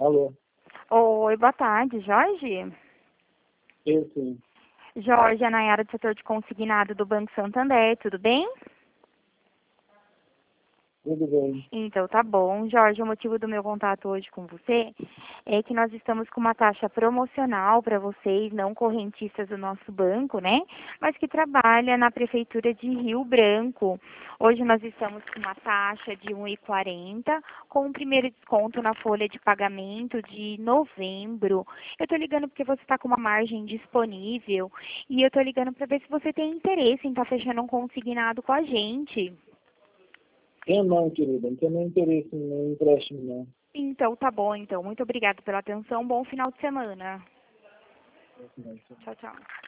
Alô? Oi, boa tarde, Jorge. Eu sim. Jorge, é Nayara do setor de consignado do Banco Santander, tudo bem? Tudo bem. Então, tá bom. Jorge, o motivo do meu contato hoje com você é que nós estamos com uma taxa promocional para vocês, não correntistas do nosso banco, né? Mas que trabalha na Prefeitura de Rio Branco. Hoje nós estamos com uma taxa de 1,40, com o primeiro desconto na folha de pagamento de novembro. Eu estou ligando porque você está com uma margem disponível e eu estou ligando para ver se você tem interesse em estar fechando um consignado com a gente. Eu não, querida. Não tenho nem interesse no empréstimo, não. Então, tá bom, então. Muito obrigada pela atenção. Bom final de semana. Tchau, tchau.